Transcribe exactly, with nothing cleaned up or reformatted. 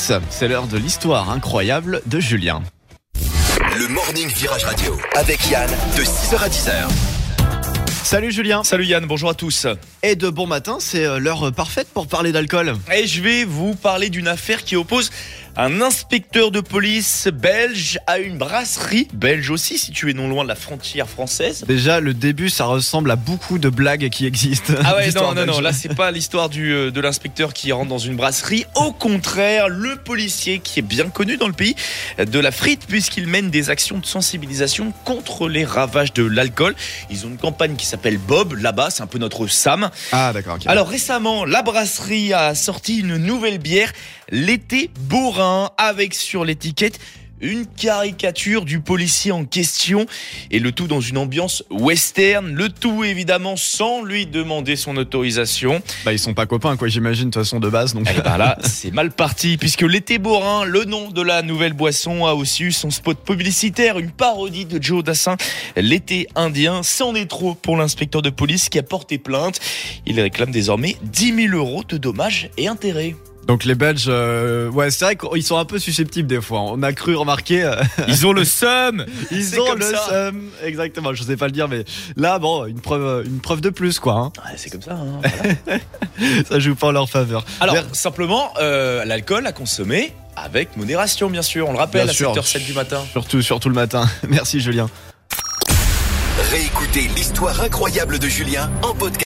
tous, c'est l'heure de l'histoire incroyable de Julien. Le Morning Virage Radio avec Yann de six heures à dix heures. Salut Julien. Salut Yann, bonjour à tous. Et de bon matin, c'est l'heure parfaite pour parler d'alcool. Et je vais vous parler d'une affaire qui oppose un inspecteur de police belge à une brasserie belge aussi, située non loin de la frontière française. Déjà, le début, ça ressemble à beaucoup de blagues qui existent. Ah ouais, non, non, non, là c'est pas l'histoire du, euh, de l'inspecteur qui rentre dans une brasserie. Au contraire, le policier qui est bien connu dans le pays de la frite, puisqu'il mène des actions de sensibilisation contre les ravages de l'alcool. Ils ont une campagne qui s'appelle Bob, là-bas, c'est un peu notre Sam. Ah d'accord, ok. Alors récemment, la brasserie a sorti une nouvelle bière, l'été Borin, avec sur l'étiquette une caricature du policier en question, et le tout dans une ambiance western, le tout évidemment sans lui demander son autorisation. Bah ils sont pas copains quoi, j'imagine, de toute façon de base. Donc Et ben là, c'est mal parti, puisque l'été Borin, le nom de la nouvelle boisson, a aussi eu son spot publicitaire, une parodie de Joe Dassin, l'été indien. C'en est trop pour l'inspecteur de police qui a porté plainte. Il réclame désormais dix mille euros de dommages et intérêts. Donc les Belges, euh, ouais, c'est vrai qu'ils sont un peu susceptibles des fois. On a cru remarquer. Euh, Ils ont le seum. ils C'est ont comme le ça. seum. Exactement. Je sais pas le dire, mais là, bon, une preuve, une preuve de plus, quoi. Hein. Ouais, c'est comme ça. Hein, voilà. Ça joue pas en leur faveur. Alors, Mer- simplement, euh, l'alcool à consommer avec modération, bien sûr. On le rappelle, Bien à sûr. sept heures sept du matin. Surtout, surtout le matin. Merci Julien. Réécoutez l'histoire incroyable de Julien en podcast.